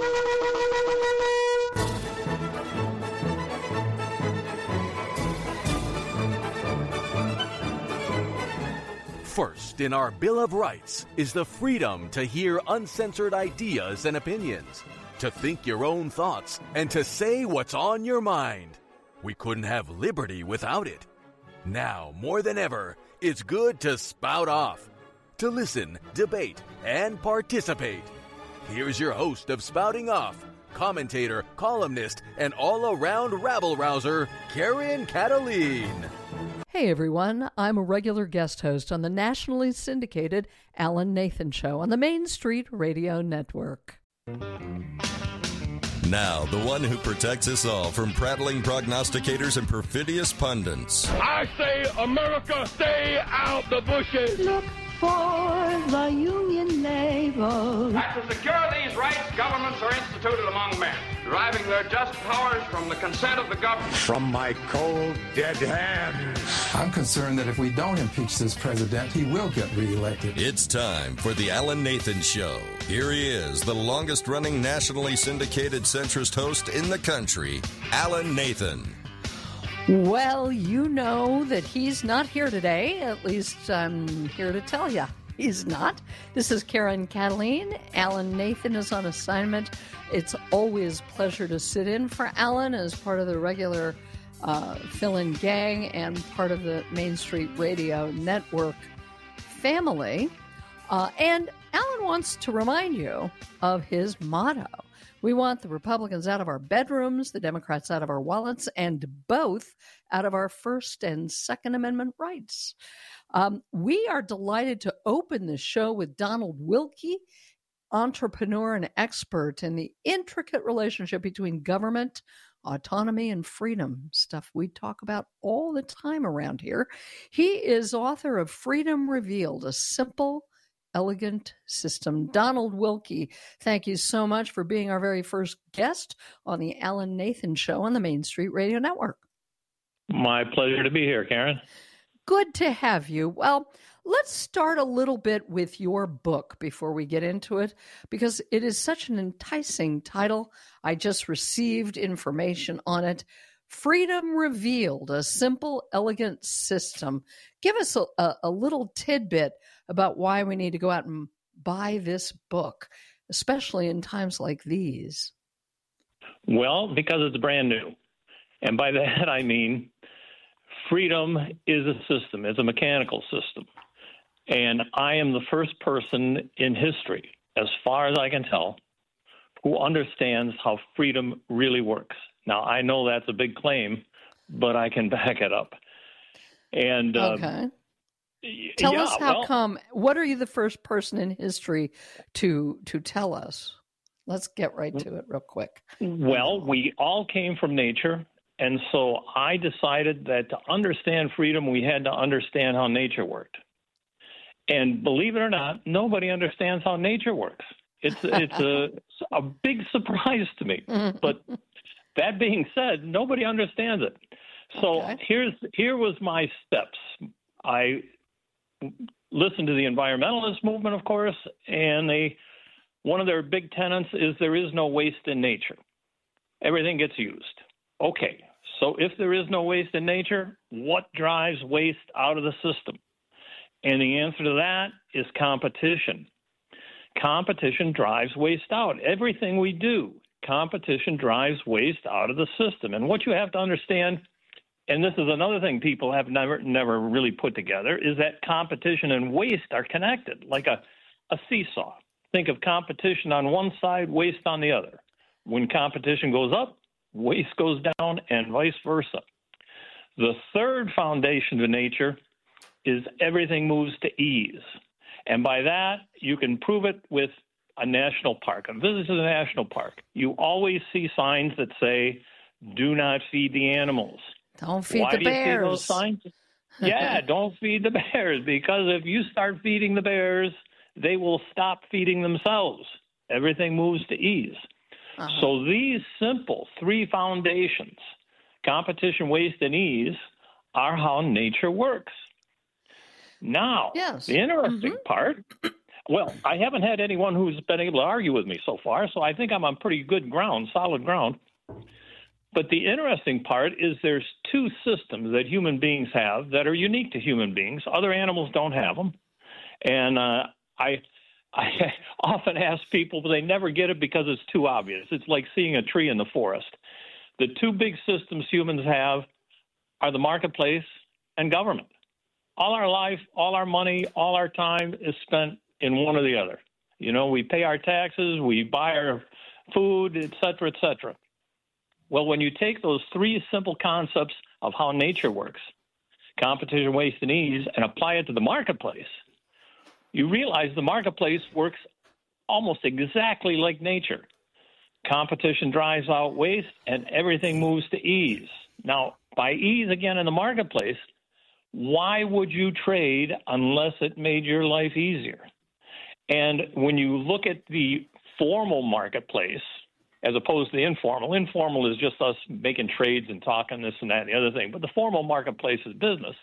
First in our Bill of Rights is the freedom to hear uncensored ideas and opinions, to think your own thoughts, and to say what's on your mind. We couldn't have liberty without it. Now, more than ever, it's good to spout off, to listen, debate, and participate. Here's your host of Spouting Off, commentator, columnist, and all-around rabble-rouser, Karen Cataline. Hey everyone, I'm a regular guest host on the nationally syndicated Alan Nathan Show on the Main Street Radio Network. Now, the one who protects us all from prattling prognosticators and perfidious pundits. I say, America, stay out the bushes. Look for the Union label. And to secure these rights, governments are instituted among men, deriving their just powers from the consent of the government. From my cold, dead hands. I'm concerned that if we don't impeach this president, he will get reelected. It's time for the Alan Nathan Show. Here he is, the longest-running nationally syndicated centrist host in the country, Alan Nathan. Well, you know that he's not here today. At least I'm here to tell you he's not. This is Karen Cataline. Alan Nathan is on assignment. It's always a pleasure to sit in for Alan as part of the regular fill-in gang and part of the Main Street Radio Network family. And Alan wants to remind you of his motto. We want the Republicans out of our bedrooms, the Democrats out of our wallets, and both out of our First and Second Amendment rights. We are delighted to open the show with Donald Wilkie, entrepreneur and expert in the intricate relationship between government, autonomy, and freedom, stuff we talk about all the time around here. He is author of Freedom Revealed, a simple, elegant system. Donald Wilkie, thank you so much for being our very first guest on the Alan Nathan Show on the Main Street Radio Network. My pleasure to be here, Karen. Good to have you. Well, let's start a little bit with your book before we get into it, because it is such an enticing title. I just received information on it. Freedom Revealed, a simple, elegant system. Give us a little tidbit about why we need to go out and buy this book, especially in times like these. Well, because it's brand new. And by that, I mean freedom is a system. It's a mechanical system. And I am the first person in history, as far as I can tell, who understands how freedom really works. Now, I know that's a big claim, but I can back it up. And okay. Tell us how come. What are you the first person in history to tell us? Let's get right to it real quick. Well, we all came from nature, and so I decided that to understand freedom, we had to understand how nature worked. And believe it or not, nobody understands how nature works. It's a big surprise to me. But that being said, nobody understands it. So here was my steps. I listened to the environmentalist movement, of course, and one of their big tenets is there is no waste in nature. Everything gets used. Okay, so if there is no waste in nature, what drives waste out of the system? And the answer to that is competition. Competition drives waste out. Everything we do, competition drives waste out of the system. And what you have to understand, and this is another thing people have never really put together, is that competition and waste are connected, like a seesaw. Think of competition on one side, waste on the other. When competition goes up, waste goes down, and vice versa. The third foundation to nature is everything moves to ease. And by that, you can prove it with a national park. A visit to the national park, you always see signs that say, do not feed the animals. Don't feed Why the do you bears. see those signs? Yeah, don't feed the bears, because if you start feeding the bears, they will stop feeding themselves. Everything moves to ease. So these simple three foundations, competition, waste, and ease, are how nature works. Now, the interesting part, Well, I haven't had anyone who's been able to argue with me so far, so I think I'm on pretty good ground, solid ground. But the interesting part is there's two systems that human beings have that are unique to human beings. Other animals don't have them. And I often ask people, but they never get it because it's too obvious. It's like seeing a tree in the forest. The two big systems humans have are the marketplace and government. All our life, all our money, all our time is spent in one or the other. You know, we pay our taxes, we buy our food, et cetera, et cetera. Well, when you take those three simple concepts of how nature works, competition, waste, and ease, and apply it to the marketplace, you realize the marketplace works almost exactly like nature. Competition drives out waste, and everything moves to ease. Now, by ease, again, in the marketplace, why would you trade unless it made your life easier? And when you look at the formal marketplace, as opposed to the informal is just us making trades and talking this and that and the other thing. But the formal marketplace is business.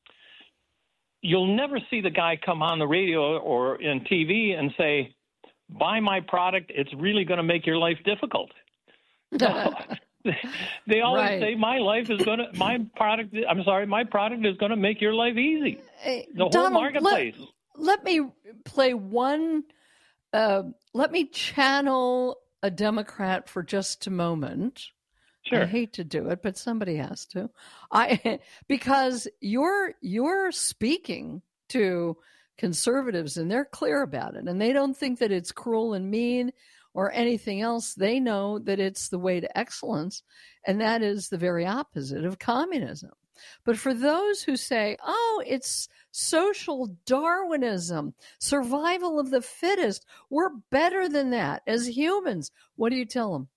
You'll never see the guy come on the radio or in TV and say, buy my product, it's really going to make your life difficult. No. They always say my product is going to make your life easy. The Donald, whole marketplace. Let me play one, let me channel a Democrat for just a moment. Sure. I hate to do it, but somebody has to. Because you're speaking to conservatives and they're clear about it, and they don't think that it's cruel and mean or anything else. They know that it's the way to excellence, and that is the very opposite of communism. But for those who say, oh, it's social Darwinism, survival of the fittest, we're better than that as humans, what do you tell them?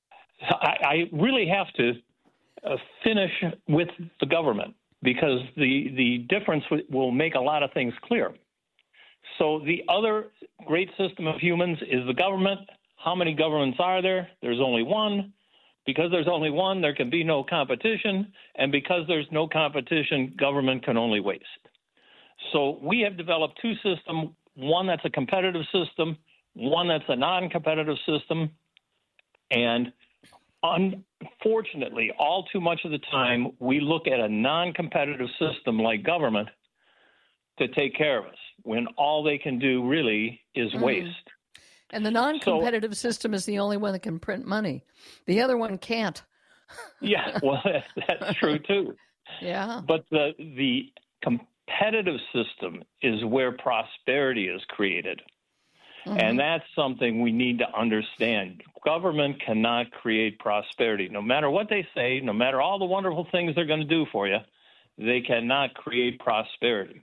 I really have to finish with the government because the difference will make a lot of things clear. So the other great system of humans is the government. How many governments are there? There's only one. Because there's only one, there can be no competition. And because there's no competition, government can only waste. So we have developed two systems, one that's a competitive system, one that's a non-competitive system. And unfortunately, all too much of the time, we look at a non-competitive system like government to take care of us when all they can do really is waste. And the non-competitive system is the only one that can print money. The other one can't. Yeah, well, that's true too. Yeah. But the competitive system is where prosperity is created. Mm-hmm. And that's something we need to understand. Government cannot create prosperity. No matter what they say, no matter all the wonderful things they're going to do for you, they cannot create prosperity.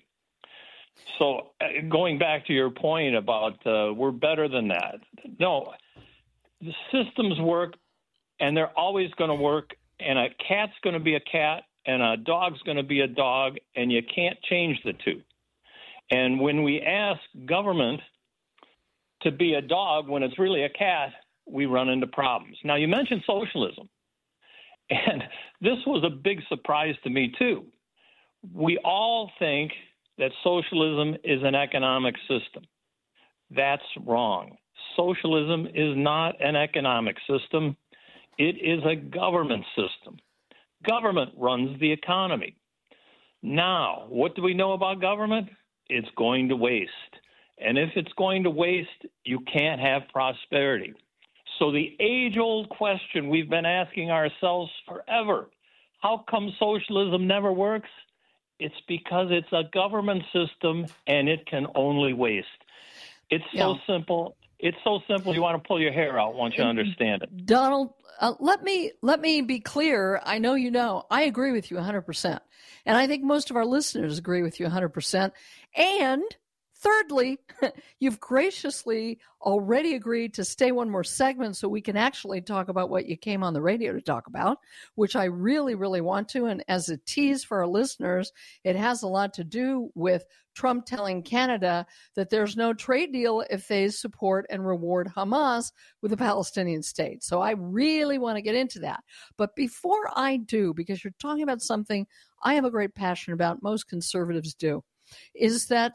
So going back to your point about we're better than that. No, the systems work, and they're always going to work, and a cat's going to be a cat, and a dog's going to be a dog, and you can't change the two. And when we ask government to be a dog when it's really a cat, we run into problems. Now, you mentioned socialism, and this was a big surprise to me, too. We all think that socialism is an economic system. That's wrong. Socialism is not an economic system. It is a government system. Government runs the economy. Now, what do we know about government? It's going to waste. And if it's going to waste, you can't have prosperity. So the age-old question we've been asking ourselves forever, how come socialism never works? It's because it's a government system and it can only waste. It's so simple. It's so simple you want to pull your hair out once you understand it. Donald, let me be clear. I know you know. I agree with you 100%. And I think most of our listeners agree with you 100%. And thirdly, you've graciously already agreed to stay one more segment so we can actually talk about what you came on the radio to talk about, which I really, really want to. And as a tease for our listeners, it has a lot to do with Trump telling Canada that there's no trade deal if they support and reward Hamas with a Palestinian state. So I really want to get into that. But before I do, because you're talking about something I have a great passion about, most conservatives do, is that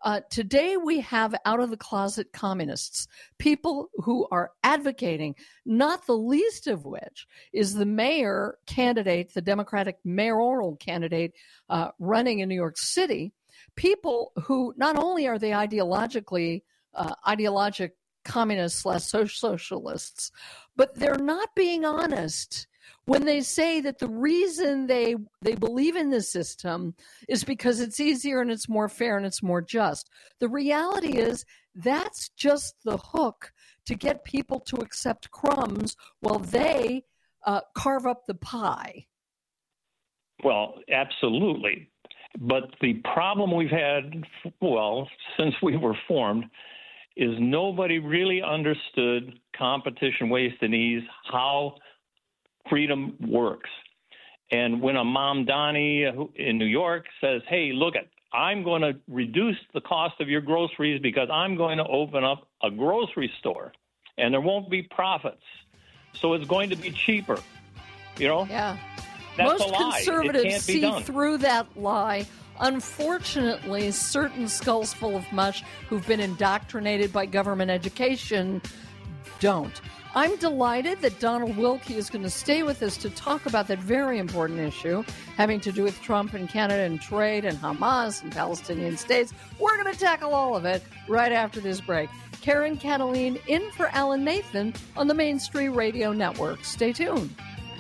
Today we have out-of-the-closet communists, people who are advocating, not the least of which is the mayor candidate, the Democratic mayoral candidate running in New York City, people who not only are they ideologic communists / socialists, but they're not being honest when they say that the reason they believe in this system is because it's easier and it's more fair and it's more just. The reality is that's just the hook to get people to accept crumbs while they carve up the pie. Well, absolutely. But the problem we've had, since we were formed, is nobody really understood competition, waste, and ease, how freedom works. And when a Mom Donnie in New York says, hey, look, I'm going to reduce the cost of your groceries because I'm going to open up a grocery store and there won't be profits. So it's going to be cheaper. Yeah. That's Most a lie. Conservatives see through that lie. Unfortunately, certain skulls full of mush who've been indoctrinated by government education don't. I'm delighted that Donald Wilkie is going to stay with us to talk about that very important issue having to do with Trump and Canada and trade and Hamas and Palestinian states. We're going to tackle all of it right after this break. Karen Kataline in for Alan Nathan on the Main Street Radio Network. Stay tuned.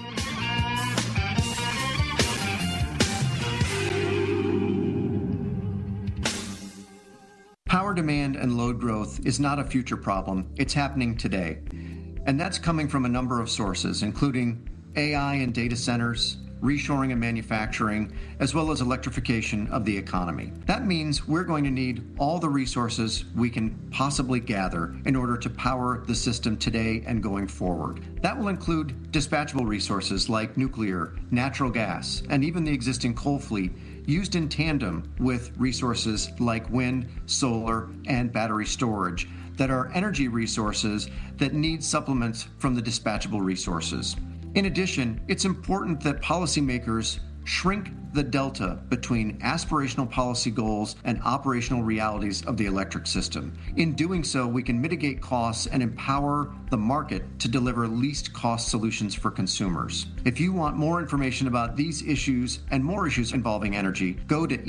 Power demand and load growth is not a future problem. It's happening today. And that's coming from a number of sources, including AI and data centers, reshoring and manufacturing, as well as electrification of the economy. That means we're going to need all the resources we can possibly gather in order to power the system today and going forward. That will include dispatchable resources like nuclear, natural gas, and even the existing coal fleet used in tandem with resources like wind, solar, and battery storage that are energy resources that need supplements from the dispatchable resources. In addition, it's important that policymakers shrink the delta between aspirational policy goals and operational realities of the electric system. In doing so, we can mitigate costs and empower the market to deliver least cost solutions for consumers. If you want more information about these issues and more issues involving energy, go to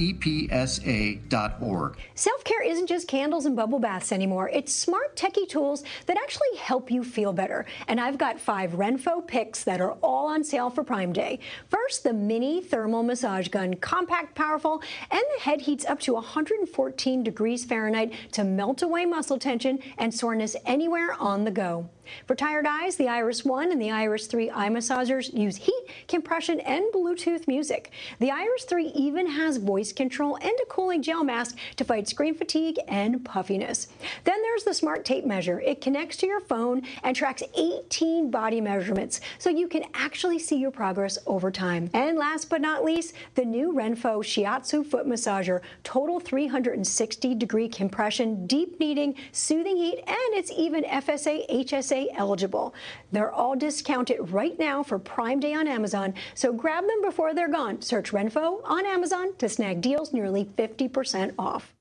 epsa.org. Self-care isn't just candles and bubble baths anymore. It's smart, techie tools that actually help you feel better. And I've got 5 Renpho picks that are all on sale for Prime Day. First, the mini thermal massage gun, compact, powerful, and the head heats up to 114 degrees Fahrenheit to melt away muscle tension and soreness anywhere on the go. For tired eyes, the Iris 1 and the Iris 3 eye massagers use heat, compression, and Bluetooth music. The Iris 3 even has voice control and a cooling gel mask to fight screen fatigue and puffiness. Then there's the Smart Tape Measure. It connects to your phone and tracks 18 body measurements, so you can actually see your progress over time. And last but not least, the new Renpho Shiatsu foot massager. Total 360-degree compression, deep kneading, soothing heat, and it's even FSA, HSA eligible. They're all discounted right now for Prime Day on Amazon, so grab them before they're gone. Search Renpho on Amazon to snag deals nearly 50% off.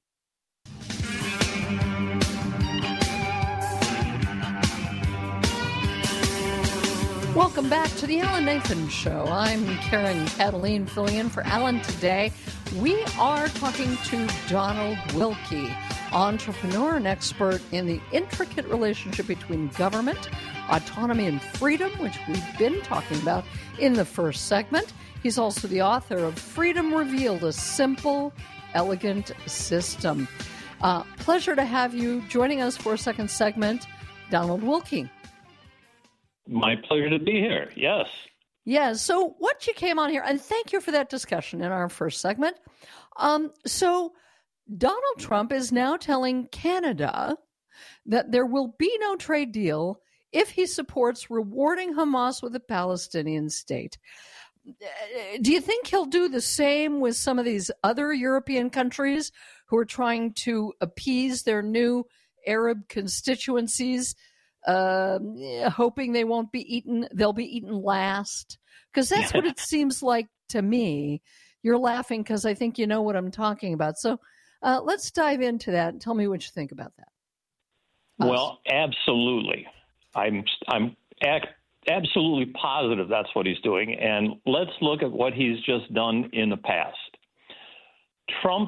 Welcome back to the Alan Nathan Show. I'm Karen Kataline filling in for Alan today. We are talking to Donald Wilkie, entrepreneur and expert in the intricate relationship between government, autonomy, and freedom, which we've been talking about in the first segment. He's also the author of Freedom Revealed, a simple, elegant system. Pleasure to have you joining us for a second segment, Donald Wilkie. My pleasure to be here. Yes. Yeah. So what you came on here, and thank you for that discussion in our first segment. So Donald Trump is now telling Canada that there will be no trade deal if he supports rewarding Hamas with a Palestinian state. Do you think he'll do the same with some of these other European countries who are trying to appease their new Arab constituencies, hoping they won't be eaten, they'll be eaten last? Because that's what it seems like to me. You're laughing because I think you know what I'm talking about. So Let's dive into that and tell me what you think about that. Well, absolutely. I'm absolutely positive that's what he's doing. And let's look at what he's just done in the past. Trump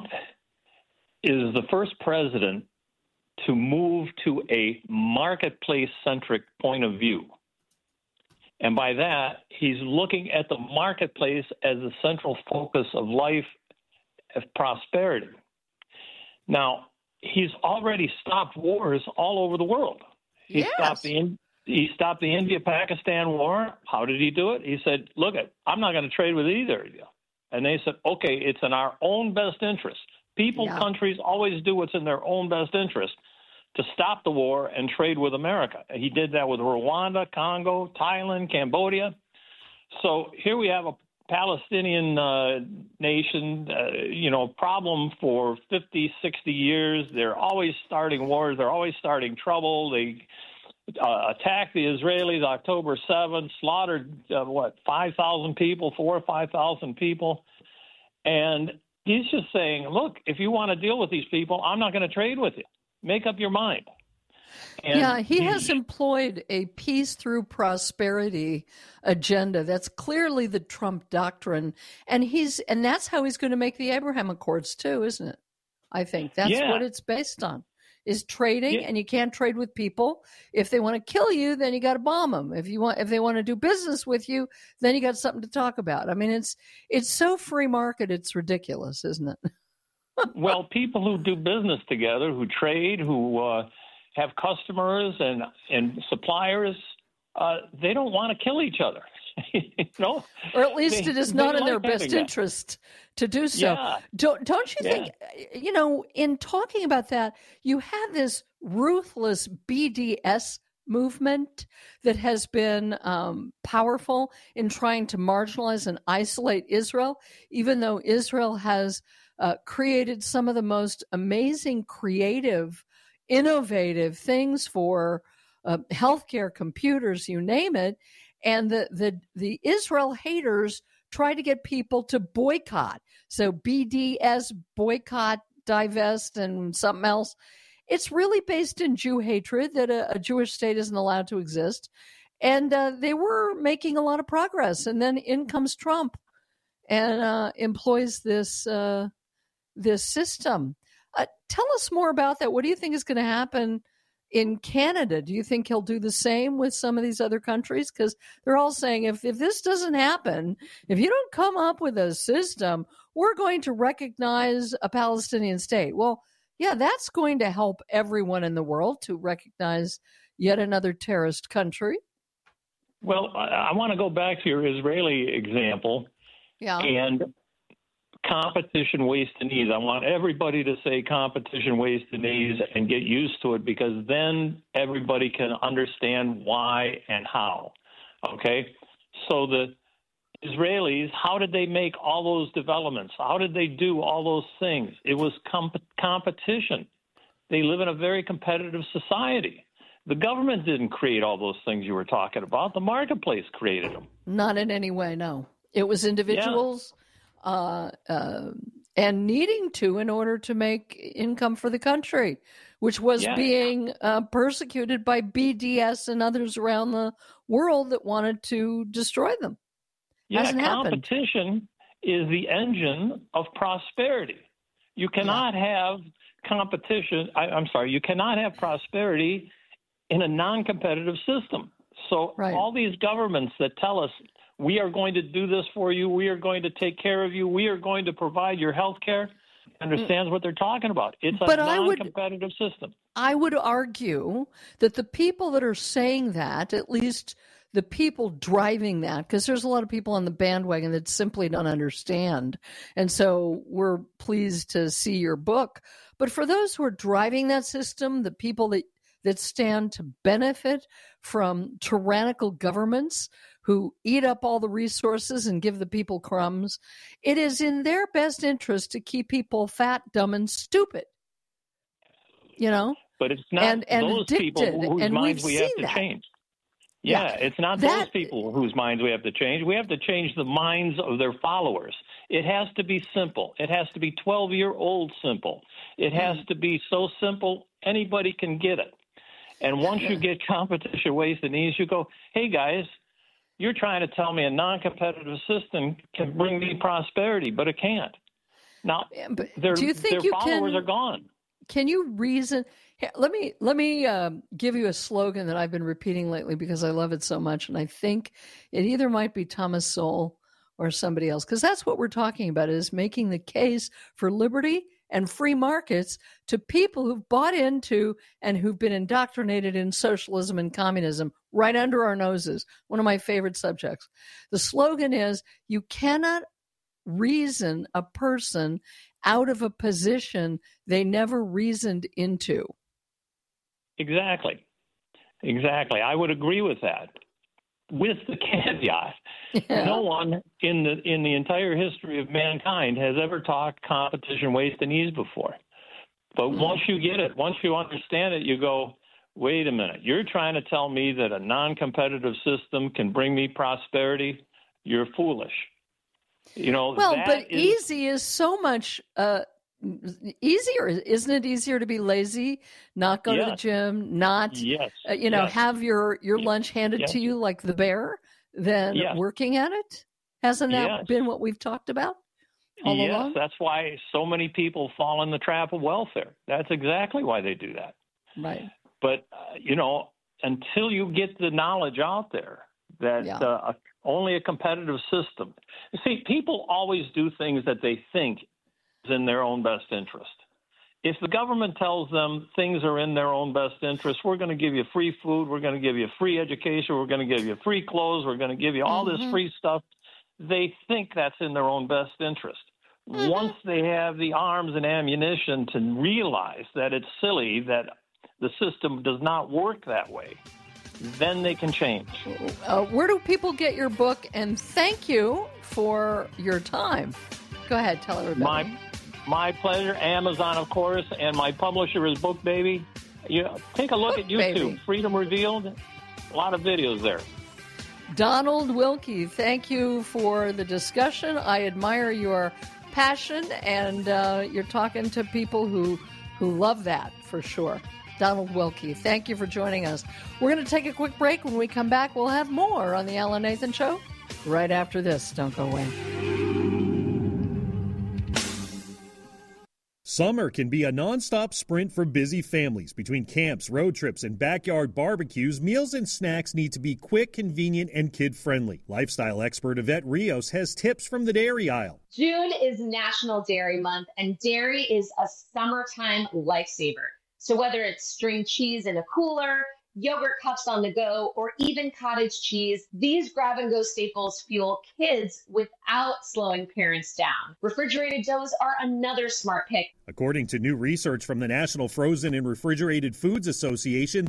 is the first president to move to a marketplace-centric point of view. And by that, he's looking at the marketplace as the central focus of life, of prosperity. Now, he's already stopped wars all over the world. He stopped the India-Pakistan war. How did he do it? He said, look, I'm not going to trade with either of you. And they said, okay, it's in our own best interest. Countries always do what's in their own best interest to stop the war and trade with America. He did that with Rwanda, Congo, Thailand, Cambodia. So here we have a Palestinian nation, problem for 50, 60 years. They're always starting wars. They're always starting trouble. They attacked the Israelis October 7th, slaughtered, 5,000 people, 4,000 or 5,000 people. And he's just saying, look, if you want to deal with these people, I'm not going to trade with you. Make up your mind. And he has employed a peace through prosperity agenda. That's clearly the Trump doctrine. And that's how he's going to make the Abraham Accords too, isn't it? I think that's what it's based on, is trading. And you can't trade with people. If they want to kill you, then you got to bomb them. If they want to do business with you, then you got something to talk about. I mean, it's so free market. It's ridiculous, isn't it? Well, people who do business together, who trade, who have customers and suppliers, they don't want to kill each other. Or at least it is not in their best interest to do so. Yeah. Don't you think, in talking about that, you have this ruthless BDS movement that has been powerful in trying to marginalize and isolate Israel, even though Israel has created some of the most amazing, creative, innovative things for healthcare, computers, you name it. And the Israel haters try to get people to boycott. So BDS, boycott, divest, and something else. It's really based in Jew hatred that a Jewish state isn't allowed to exist. And they were making a lot of progress. And then in comes Trump and employs this system. Tell us more about that. What do you think is going to happen in Canada? Do you think he'll do the same with some of these other countries? Because they're all saying if this doesn't happen, if you don't come up with a system, we're going to recognize a Palestinian state. Well, yeah, that's going to help everyone in the world to recognize yet another terrorist country. Well, I want to go back to your Israeli example. Yeah. And competition, waste, and ease. I want everybody to say competition, waste, and ease and get used to it, because then everybody can understand why and how. Okay? So the Israelis, how did they make all those developments? How did they do all those things? It was competition. They live in a very competitive society. The government didn't create all those things you were talking about. The marketplace created them. Not in any way, no. It was individuals and needing to in order to make income for the country, which was being persecuted by BDS and others around the world that wanted to destroy them. Competition is the engine of prosperity. You cannot have competition. You cannot have prosperity in a non-competitive system. So all these governments that tell us, we are going to do this for you, we are going to take care of you, we are going to provide your health care, understands what they're talking about. It's a non-competitive system. I would argue that the people that are saying that, at least the people driving that, because there's a lot of people on the bandwagon that simply don't understand. And so we're pleased to see your book. But for those who are driving that system, the people that stand to benefit from tyrannical governments who eat up all the resources and give the people crumbs, it is in their best interest to keep people fat, dumb, and stupid. But it's not and those people whose minds we have to change. Yeah, it's not those people whose minds we have to change. We have to change the minds of their followers. It has to be simple. It has to be 12-year-old simple. It has to be so simple anybody can get it. And once you get competition, waste, and ease, you go, hey, guys, you're trying to tell me a non-competitive system can bring me prosperity, but it can't. Now, their followers are gone. Can you reason? Here, let me give you a slogan that I've been repeating lately because I love it so much, and I think it either might be Thomas Sowell or somebody else, because that's what we're talking about, is making the case for liberty and free markets to people who've bought into and who've been indoctrinated in socialism and communism right under our noses. One of my favorite subjects. The slogan is, you cannot reason a person out of a position they never reasoned into. Exactly. I would agree with that, with the caveat. No one in the entire history of mankind has ever taught competition, waste, and ease before. But once you get it, once you understand it, you go, wait a minute, you're trying to tell me that a non-competitive system can bring me prosperity? You're foolish. Easy is so much easier. Isn't it easier to be lazy, not go to the gym, not have your lunch handed to you like the bear than working at it? Hasn't that been what we've talked about all along? That's why so many people fall in the trap of welfare. That's exactly why they do that. Right. But, until you get the knowledge out there that only a competitive system. You see, people always do things that they think is in their own best interest. If the government tells them things are in their own best interest, we're going to give you free food, we're going to give you free education, we're going to give you free clothes, we're going to give you all this free stuff, they think that's in their own best interest. Once they have the arms and ammunition to realize that it's silly, that the system does not work that way, then they can change. Where do people get your book? And thank you for your time. Go ahead, tell everybody. My pleasure. Amazon, of course, and my publisher is BookBaby. Take a look at YouTube. Freedom Revealed. A lot of videos there. Donald Wilkie, thank you for the discussion. I admire your passion, and you're talking to people who love that for sure. Donald Wilkie, thank you for joining us. We're going to take a quick break. When we come back, we'll have more on The Alan Nathan Show right after this. Don't go away. Summer can be a nonstop sprint for busy families. Between camps, road trips, and backyard barbecues, meals and snacks need to be quick, convenient, and kid-friendly. Lifestyle expert Yvette Rios has tips from the dairy aisle. June is National Dairy Month, and dairy is a summertime lifesaver. So whether it's string cheese in a cooler, yogurt cups on the go, or even cottage cheese, these grab-and-go staples fuel kids without slowing parents down. Refrigerated doughs are another smart pick. According to new research from the National Frozen and Refrigerated Foods Association,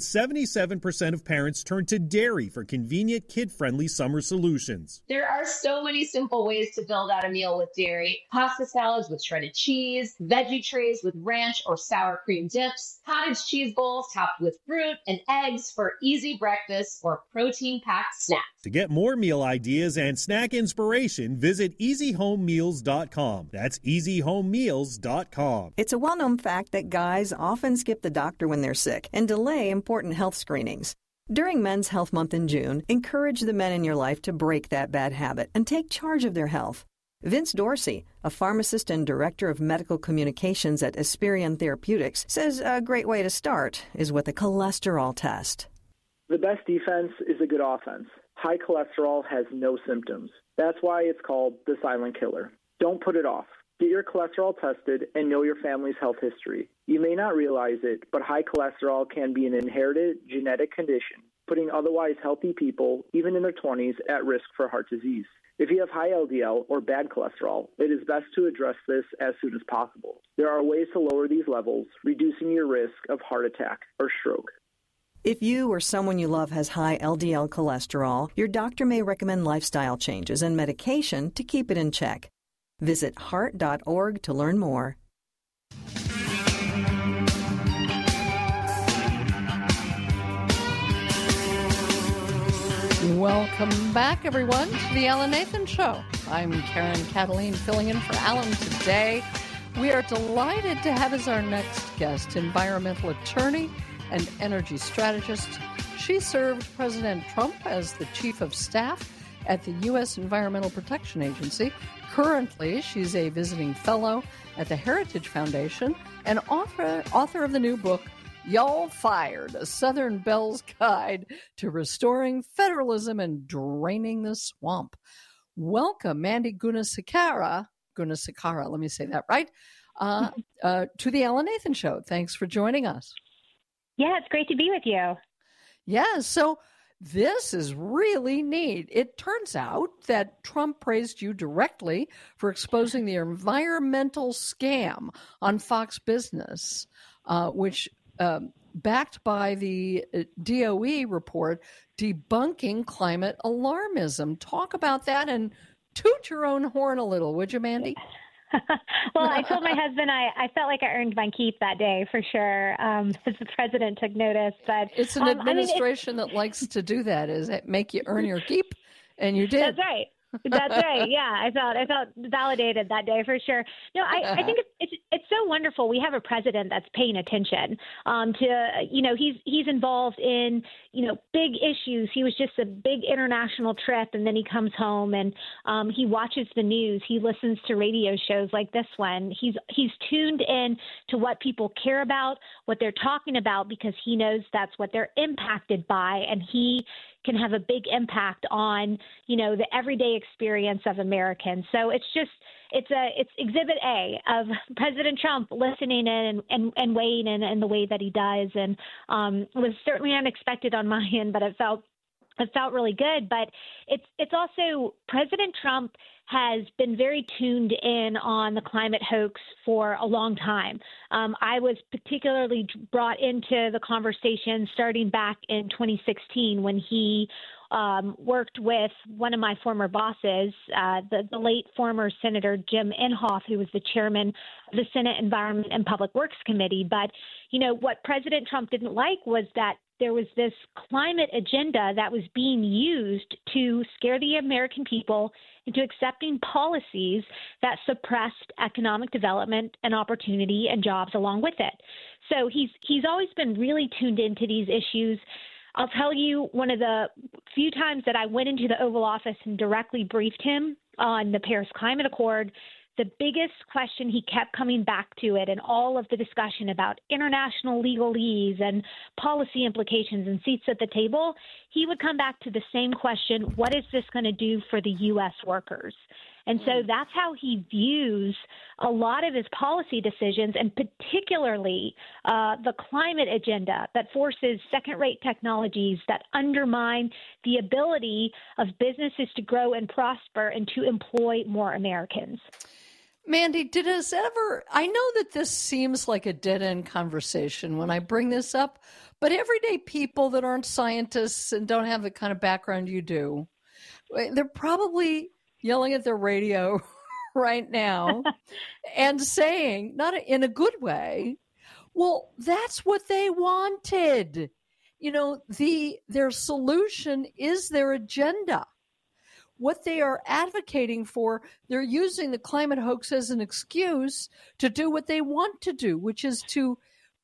77% of parents turn to dairy for convenient, kid-friendly summer solutions. There are so many simple ways to build out a meal with dairy. Pasta salads with shredded cheese, veggie trays with ranch or sour cream dips, cottage cheese bowls topped with fruit, and eggs for easy breakfast or protein-packed snacks. To get more meal ideas and snack inspiration, visit EasyHomeMeals.com. That's EasyHomeMeals.com. It's a well-known fact that guys often skip the doctor when they're sick and delay important health screenings. During Men's Health Month in June, encourage the men in your life to break that bad habit and take charge of their health. Vince Dorsey, a pharmacist and director of medical communications at Esperion Therapeutics, says a great way to start is with a cholesterol test. The best defense is a good offense. High cholesterol has no symptoms. That's why it's called the silent killer. Don't put it off. Get your cholesterol tested and know your family's health history. You may not realize it, but high cholesterol can be an inherited genetic condition, putting otherwise healthy people, even in their 20s, at risk for heart disease. If you have high LDL or bad cholesterol, it is best to address this as soon as possible. There are ways to lower these levels, reducing your risk of heart attack or stroke. If you or someone you love has high LDL cholesterol, your doctor may recommend lifestyle changes and medication to keep it in check. Visit heart.org to learn more. Welcome back, everyone, to the Alan Nathan Show. I'm Karen Cataline, filling in for Alan today. We are delighted to have as our next guest environmental attorney and energy strategist. She served President Trump as the chief of staff at the U.S. Environmental Protection Agency. Currently, she's a visiting fellow at the Heritage Foundation and author of the new book, Y'all Fired, a Southern Belle's Guide to Restoring Federalism and Draining the Swamp. Welcome, Mandy Gunasekara, let me say that right, to the Alan Nathan Show. Thanks for joining us. Yeah, it's great to be with you. Yeah, so this is really neat. It turns out that Trump praised you directly for exposing the environmental scam on Fox Business, which backed by the DOE report debunking climate alarmism. Talk about that and toot your own horn a little, would you, Mandy? Well, I told my husband I felt like I earned my keep that day for sure, as the president took notice. But it's an administration that likes to do that, is it make you earn your keep, and you did. That's right. That's right. Yeah, I felt validated that day for sure. No, I think it's so wonderful. We have a president that's paying attention to, he's involved in, big issues. He was just a big international trip, and then he comes home and he watches the news. He listens to radio shows like this one. He's tuned in to what people care about, what they're talking about, because he knows that's what they're impacted by, and he can have a big impact on, the everyday experience of Americans. So it's Exhibit A of President Trump listening in and weighing in the way that he does. And it was certainly unexpected on my end, but it felt really good. But it's also President Trump has been very tuned in on the climate hoax for a long time. I was particularly brought into the conversation starting back in 2016 when he worked with one of my former bosses, the late former Senator Jim Inhofe, who was the chairman of the Senate Environment and Public Works Committee. But, what President Trump didn't like was that there was this climate agenda that was being used to scare the American people into accepting policies that suppressed economic development and opportunity and jobs along with it. So he's always been really tuned into these issues. I'll tell you, one of the few times that I went into the Oval Office and directly briefed him on the Paris Climate Accord, the biggest question he kept coming back to it and all of the discussion about international legalese and policy implications and seats at the table, he would come back to the same question: what is this going to do for the U.S. workers? And so that's how he views a lot of his policy decisions, and particularly the climate agenda that forces second-rate technologies that undermine the ability of businesses to grow and prosper and to employ more Americans. Mandy, I know that this seems like a dead-end conversation when I bring this up, but everyday people that aren't scientists and don't have the kind of background you do, they're probably yelling at their radio right now and saying, not in a good way, well, that's what they wanted. Their solution is their agenda. What they are advocating for, they're using the climate hoax as an excuse to do what they want to do, which is to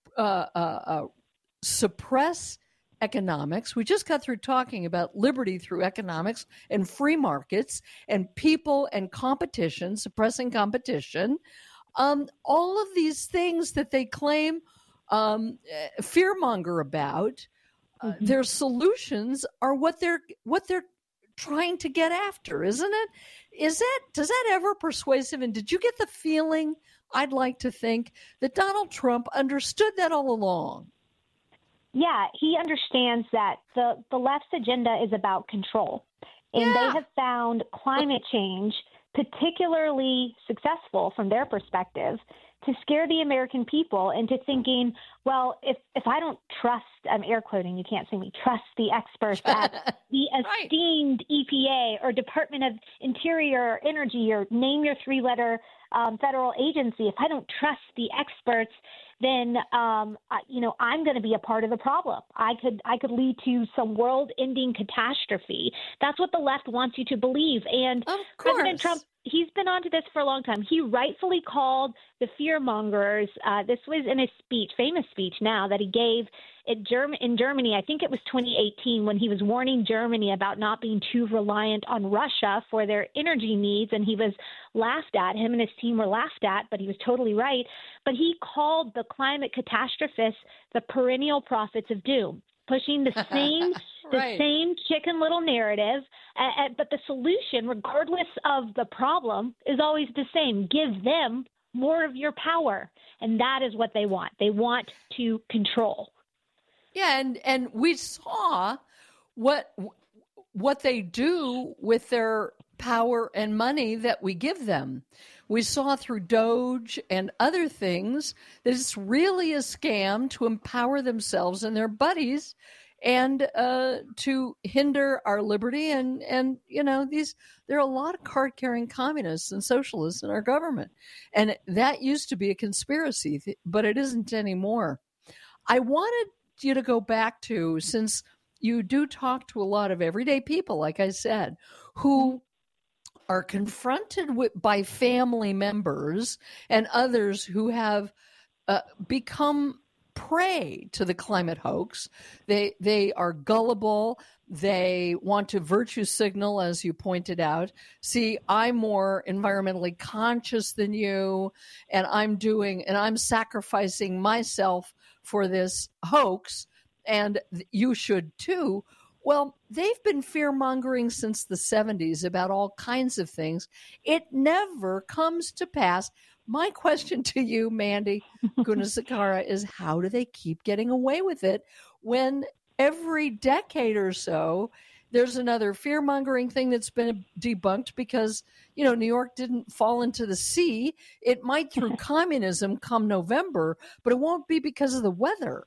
suppress economics. We just got through talking about liberty through economics and free markets and people and competition, suppressing competition. All of these things that they claim fearmonger about, their solutions are what they're trying to get after, isn't it? Does that ever persuasive? And did you get the feeling, I'd like to think, that Donald Trump understood that all along? Yeah, he understands that the left's agenda is about control. And they have found climate change particularly successful from their perspective to scare the American people into thinking, well, if I don't trust, I'm air quoting, you can't see me, trust the experts at the esteemed EPA or Department of Interior or Energy or name your three-letter federal agency, if I don't trust the experts, then I'm going to be a part of the problem. I could lead to some world-ending catastrophe. That's what the left wants you to believe. And President Trump, he's been onto this for a long time. He rightfully called the fear-mongers. This was in a speech, famous speech now, that he gave in Germany. I think it was 2018, when he was warning Germany about not being too reliant on Russia for their energy needs. And he was laughed at. Him and his team were laughed at, but he was totally right. But he called the climate catastrophists the perennial prophets of doom, pushing the same Right. the same chicken little narrative. But the solution, regardless of the problem, is always the same. Give them more of your power. And that is what they want. They want to control. Yeah, and we saw what they do with their power and money that we give them. We saw through Doge and other things that it's really a scam to empower themselves and their buddies, and to hinder our liberty. And there are a lot of card-carrying communists and socialists in our government, and that used to be a conspiracy, but it isn't anymore. I wanted you to go back to, since you do talk to a lot of everyday people, like I said, who are confronted by family members and others who have become prey to the climate hoax. They are gullible. They want to virtue signal, as you pointed out. See, I'm more environmentally conscious than you, and I'm sacrificing myself for this hoax, and you should too. Well, they've been fear-mongering since the 70s about all kinds of things. It never comes to pass. My question to you, Mandy Gunasekara, is how do they keep getting away with it when every decade or so there's another fear-mongering thing that's been debunked because, New York didn't fall into the sea. It might through communism come November, but it won't be because of the weather.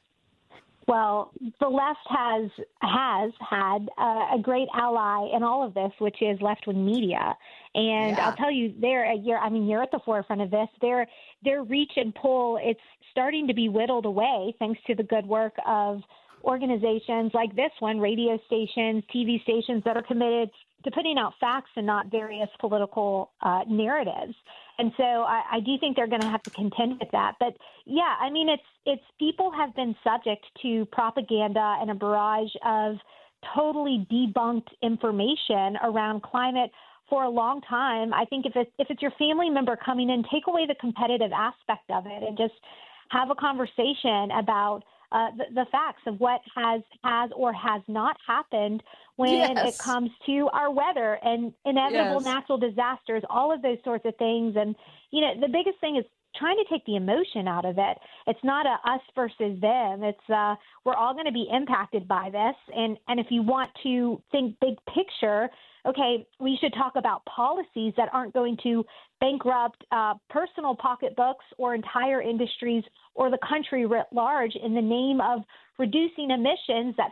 Well, the left has had a great ally in all of this, which is left-wing media. And I'll tell you, you're at the forefront of this. Their reach and pull, it's starting to be whittled away thanks to the good work of organizations like this one, radio stations, TV stations that are committed to putting out facts and not various political narratives. And so I do think they're going to have to contend with that. But yeah, it's people have been subject to propaganda and a barrage of totally debunked information around climate for a long time. I think if it's your family member coming in, take away the competitive aspect of it and just have a conversation about the facts of what has or has not happened when it comes to our weather and inevitable natural disasters, all of those sorts of things. And, the biggest thing is trying to take the emotion out of it. It's not a us versus them. It's we're all going to be impacted by this. And if you want to think big picture, okay, we should talk about policies that aren't going to bankrupt personal pocketbooks or entire industries or the country writ large in the name of reducing emissions that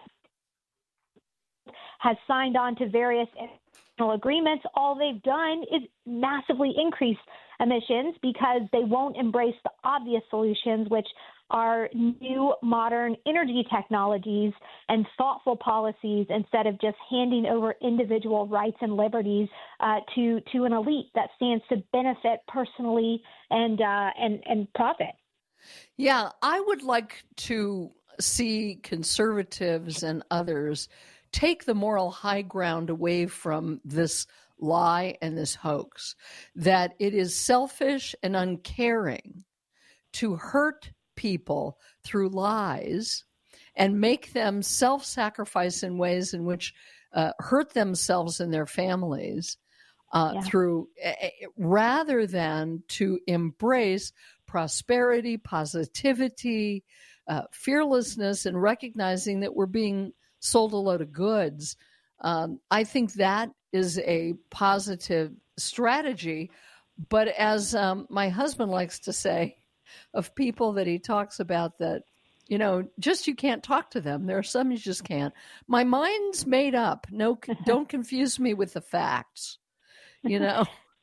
has signed on to various international agreements. All they've done is massively increase emissions because they won't embrace the obvious solutions, which are new modern energy technologies and thoughtful policies instead of just handing over individual rights and liberties to an elite that stands to benefit personally and profit. Yeah, I would like to see conservatives and others take the moral high ground away from this lie and this hoax, that it is selfish and uncaring to hurt people through lies and make them self-sacrifice in ways in which hurt themselves and their families through rather than to embrace prosperity, positivity, fearlessness, and recognizing that we're being sold a load of goods. I think that is a positive strategy. But as my husband likes to say, of people that he talks about that, just you can't talk to them. There are some you just can't. My mind's made up. No, don't confuse me with the facts.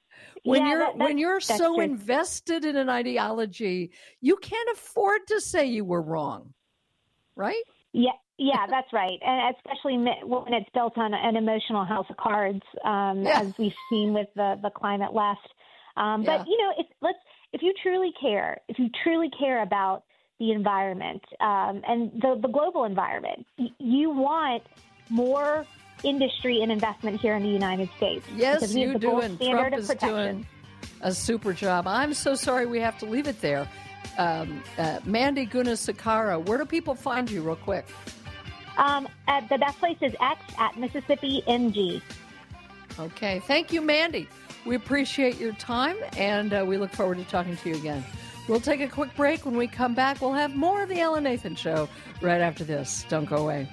When you're so true. invested in an ideology, you can't afford to say you were wrong, right? Yeah, that's right, and especially when it's built on an emotional house of cards, as we've seen with the climate left. But if you truly care about the environment and the global environment, you want more industry and investment here in the United States. Yes, you do, and Trump is doing a super job. I'm so sorry we have to leave it there. Mandy Gunasekara, where do people find you real quick? The best place is X at Mississippi MG. Okay. Thank you, Mandy. We appreciate your time, and we look forward to talking to you again. We'll take a quick break. When we come back, we'll have more of the Ellen Nathan Show right after this. Don't go away.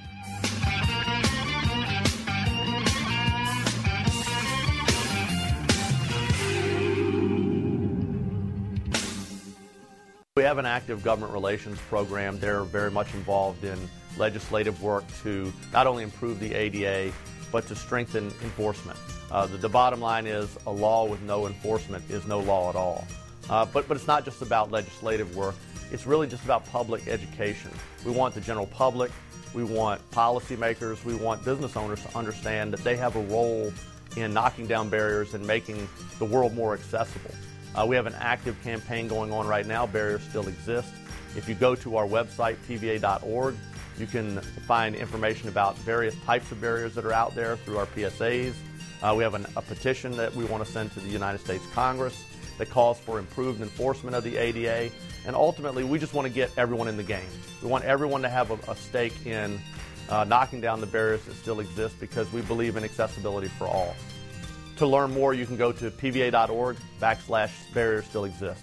We have an active government relations program. They're very much involved in legislative work to not only improve the ADA, but to strengthen enforcement. The bottom line is a law with no enforcement is no law at all. But it's not just about legislative work. It's really just about public education. We want the general public, we want policymakers, we want business owners to understand that they have a role in knocking down barriers and making the world more accessible. We have an active campaign going on right now, Barriers Still Exist. If you go to our website, tva.org, you can find information about various types of barriers that are out there through our PSAs. We have a petition that we want to send to the United States Congress that calls for improved enforcement of the ADA. And ultimately, we just want to get everyone in the game. We want everyone to have a stake in knocking down the barriers that still exist because we believe in accessibility for all. To learn more, you can go to pva.org/barriers still exist.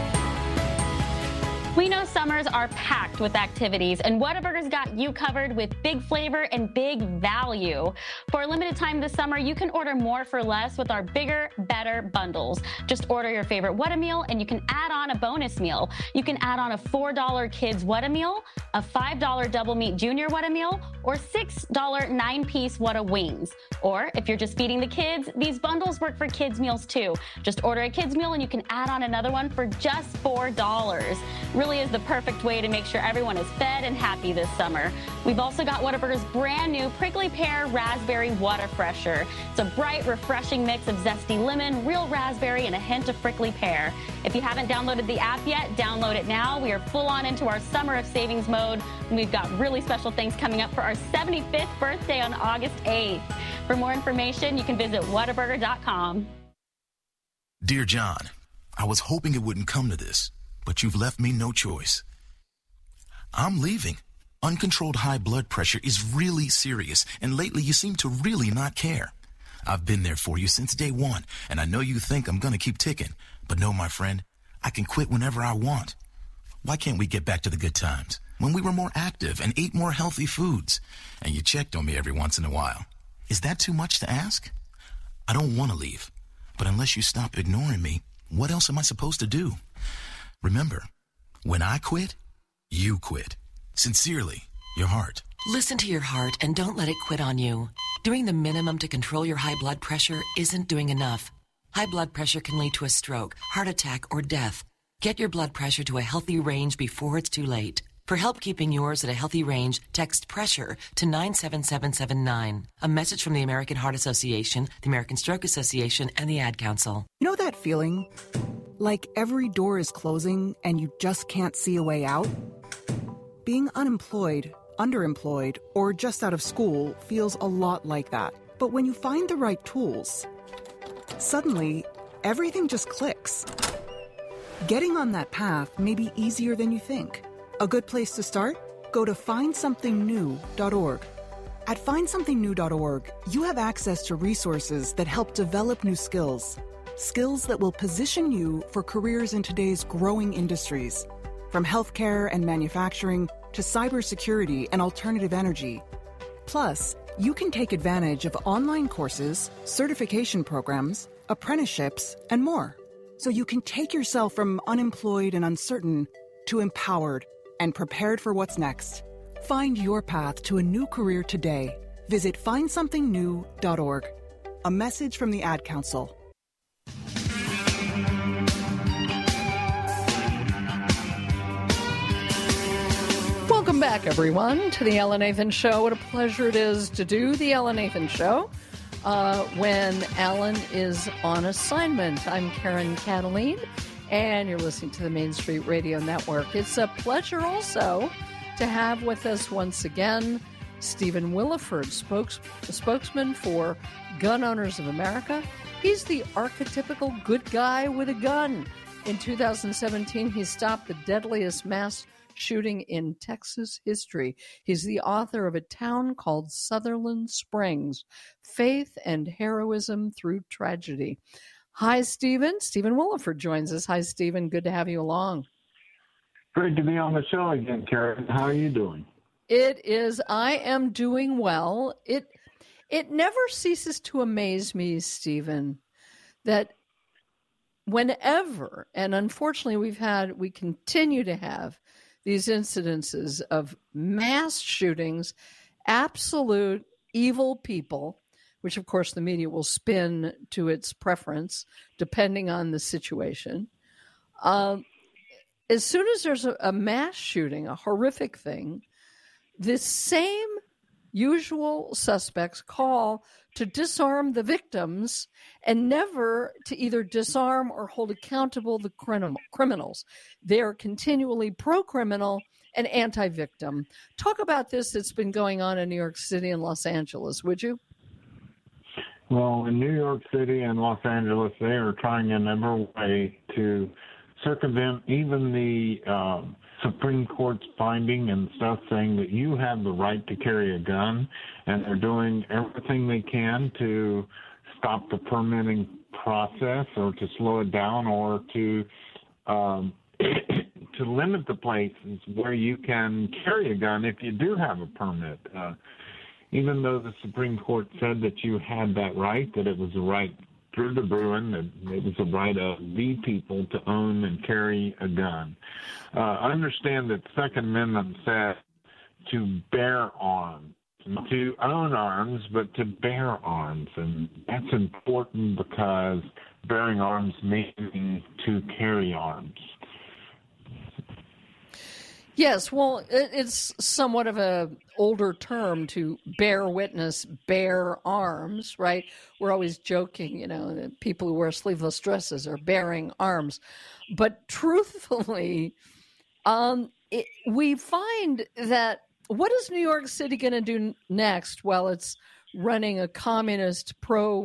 We know summers are packed with activities, and Whataburger's got you covered with big flavor and big value. For a limited time this summer, you can order more for less with our bigger, better bundles. Just order your favorite Whata meal, and you can add on a bonus meal. You can add on a $4 kids Whata meal, a $5 double meat junior Whata meal, or $6 9-piece Whata wings. Or if you're just feeding the kids, these bundles work for kids meals too. Just order a kids meal, and you can add on another one for just $4. Really is the perfect way to make sure everyone is fed and happy this summer. We've also got Whataburger's brand new prickly pear raspberry Whata Fresher. It's a bright, refreshing mix of zesty lemon, real raspberry, and a hint of prickly pear. If you haven't downloaded the app yet, download it now. We are full on into our summer of savings mode, and we've got really special things coming up for our 75th birthday on August 8th. For more information, you can visit Whataburger.com. Dear John, I was hoping it wouldn't come to this, but you've left me no choice. I'm leaving. Uncontrolled high blood pressure is really serious, and lately you seem to really not care. I've been there for you since day one, and I know you think I'm going to keep ticking. But no, my friend, I can quit whenever I want. Why can't we get back to the good times, when we were more active and ate more healthy foods, and you checked on me every once in a while? Is that too much to ask? I don't want to leave, but unless you stop ignoring me, what else am I supposed to do? Remember, when I quit, you quit. Sincerely, your heart. Listen to your heart and don't let it quit on you. Doing the minimum to control your high blood pressure isn't doing enough. High blood pressure can lead to a stroke, heart attack, or death. Get your blood pressure to a healthy range before it's too late. For help keeping yours at a healthy range, text PRESSURE to 97779. A message from the American Heart Association, the American Stroke Association, and the Ad Council. You know that feeling? Like every door is closing and you just can't see a way out? Being unemployed, underemployed, or just out of school feels a lot like that. But when you find the right tools, suddenly everything just clicks. Getting on that path may be easier than you think. A good place to start? Go to findsomethingnew.org. At findsomethingnew.org, you have access to resources that help develop new skills. Skills that will position you for careers in today's growing industries. From healthcare and manufacturing to cybersecurity and alternative energy. Plus, you can take advantage of online courses, certification programs, apprenticeships, and more. So you can take yourself from unemployed and uncertain to empowered and prepared for what's next. Find your path to a new career today. Visit findsomethingnew.org. A message from the Ad Council. back, everyone, to the Ellen Nathan Show. What a pleasure it is to do the Ellen Nathan Show when Alan is on assignment. I'm Karen Cataline, and you're listening to the Main Street Radio Network. It's a pleasure also to have with us once again Stephen Willeford, spokesman for Gun Owners of America. He's the archetypical good guy with a gun. In 2017, he stopped the deadliest mass shooting in Texas history. He's the author of A Town Called Sutherland Springs, Faith and Heroism Through Tragedy. Hi, Stephen. Stephen Willeford joins us. Hi, Stephen. Good to have you along. Great to be on the show again, Karen. How are you doing? It is. I am doing well. It never ceases to amaze me, Stephen, that whenever, and unfortunately we continue to have these incidences of mass shootings, absolute evil people, which of course the media will spin to its preference depending on the situation. As soon as there's a mass shooting, a horrific thing, the same usual suspects call to disarm the victims and never to either disarm or hold accountable the criminals. They are continually pro-criminal and anti-victim. Talk about this that's been going on in New York City and Los Angeles, would you? Well, in New York City and Los Angeles, they are trying in every way to circumvent even the Supreme Court's finding and stuff saying that you have the right to carry a gun, and they're doing everything they can to stop the permitting process or to slow it down or to to limit the places where you can carry a gun if you do have a permit. Even though the Supreme Court said that you had that right, that it was a right through the Bruin, that it was the right of the people to own and carry a gun. Understand that Second Amendment says to bear arms, not to own arms, but to bear arms. And that's important because bearing arms means to carry arms. Yes, well, it's somewhat of an older term to bear witness, bear arms, right? We're always joking, that people who wear sleeveless dresses are bearing arms. But truthfully, we find that what is New York City going to do next while it's running a communist,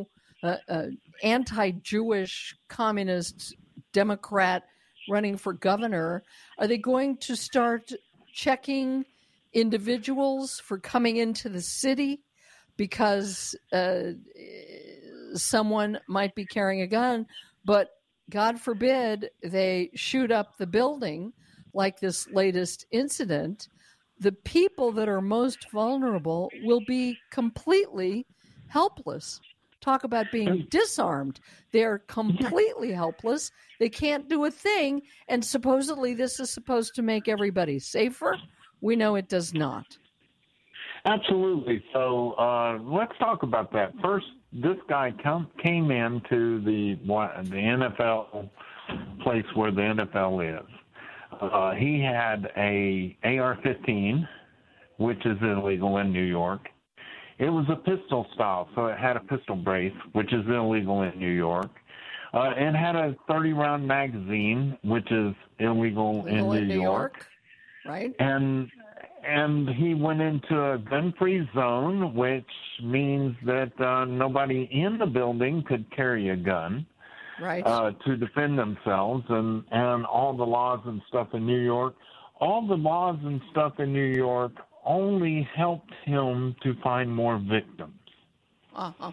anti-Jewish communist Democrat running for governor? Are they going to start checking individuals for coming into the city because someone might be carrying a gun, but God forbid they shoot up the building like this latest incident? The people that are most vulnerable will be completely helpless. Talk about being disarmed. They're completely helpless. They can't do a thing. And supposedly this is supposed to make everybody safer. We know it does not. Absolutely. So let's talk about that. First, this guy came into the NFL place where the NFL is. He had a AR-15, which is illegal in New York. It was a pistol style, so it had a pistol brace, which is illegal in New York. It had a 30-round magazine, which is illegal in New York. Right. And he went into a gun-free zone, which means that nobody in the building could carry a gun. Right. To defend themselves, and all the laws and stuff in New York. All the laws and stuff in New York only helped him to find more victims. Uh-huh.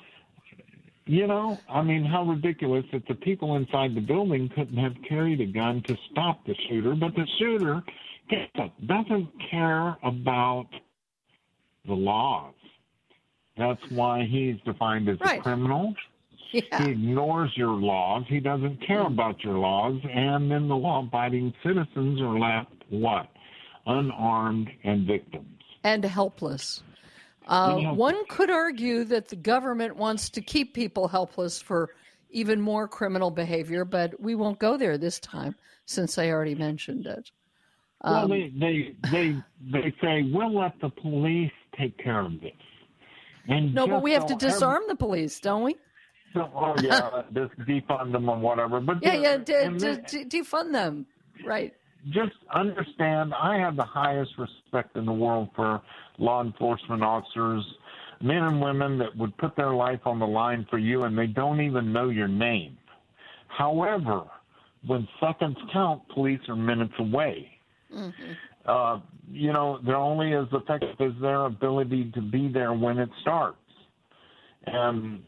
How ridiculous that the people inside the building couldn't have carried a gun to stop the shooter, but the shooter doesn't care about the laws. That's why he's defined as a criminal. Yeah. He ignores your laws. He doesn't care about your laws. And then the law-abiding citizens are left, what? Unarmed and victims. And helpless. One could argue that the government wants to keep people helpless for even more criminal behavior, but we won't go there this time since I already mentioned it. Well, they say we'll let the police take care of this. And no, but we have to disarm the police, don't we? So, just defund them or whatever. But defund them, right? Just understand, I have the highest respect in the world for law enforcement officers, men and women that would put their life on the line for you, and they don't even know your name. However, when seconds count, police are minutes away. Mm-hmm. They're only as effective as their ability to be there when it starts. And,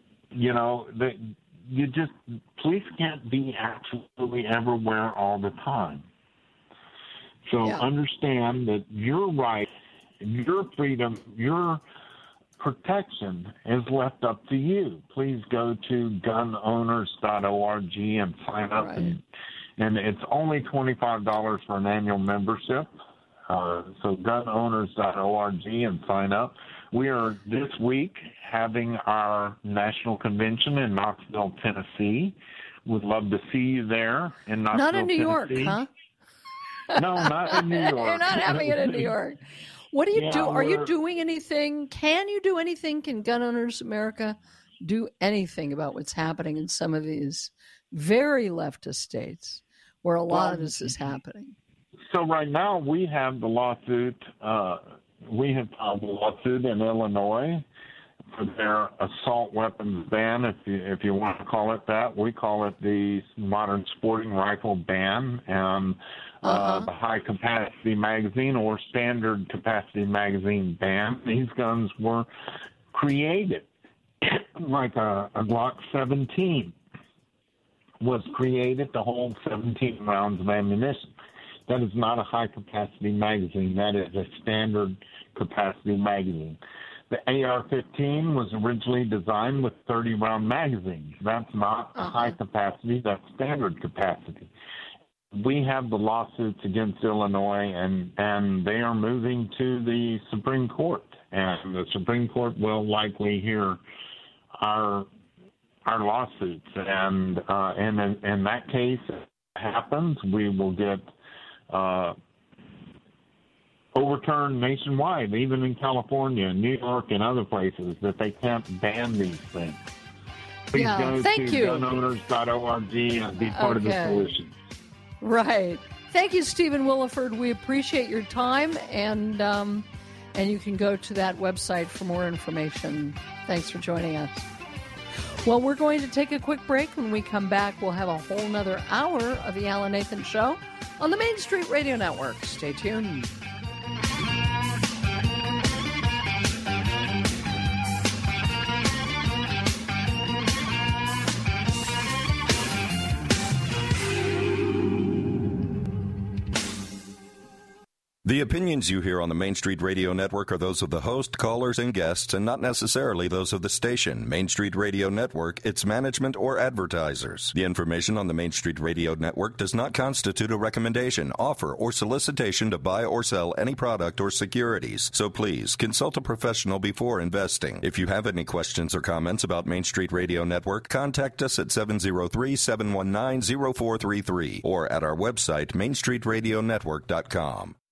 police can't be absolutely everywhere all the time. So understand that your right, your freedom, your protection is left up to you. Please go to gunowners.org and sign up. Right. And it's only $25 for an annual membership. So gunowners.org and sign up. We are this week having our national convention in Knoxville, Tennessee. Would love to see you there in Knoxville, Not in New Tennessee. York, huh? No, not in New York. You're not having it in New York. What do you do? Are you doing anything? Can you do anything? Can Gun Owners America do anything about what's happening in some of these very leftist states where a lot of this is happening? So right now we have the lawsuit. We have filed a lawsuit in Illinois for their assault weapons ban, if you want to call it that. We call it the modern sporting rifle ban, and the high-capacity magazine or standard capacity magazine ban. These guns were created like a Glock 17 was created to hold 17 rounds of ammunition. That is not a high-capacity magazine. That is a standard capacity magazine. The AR-15 was originally designed with 30-round magazines. That's not a high capacity. That's standard capacity. We have the lawsuits against Illinois, and they are moving to the Supreme Court. And the Supreme Court will likely hear our lawsuits. And in that case, if it happens, we will get overturned nationwide, even in California, New York, and other places, that they can't ban these things. Please go to gunowners.org and be part of the solution. Right. Thank you, Stephen Williford. We appreciate your time, and you can go to that website for more information. Thanks for joining us. Well, we're going to take a quick break. When we come back, we'll have a whole nother hour of the Alan Nathan Show on the Main Street Radio Network. Stay tuned. The opinions you hear on the Main Street Radio Network are those of the host, callers, and guests, and not necessarily those of the station, Main Street Radio Network, its management, or advertisers. The information on the Main Street Radio Network does not constitute a recommendation, offer, or solicitation to buy or sell any product or securities. So please, consult a professional before investing. If you have any questions or comments about Main Street Radio Network, contact us at 703-719-0433 or at our website, mainstreetradionetwork.com.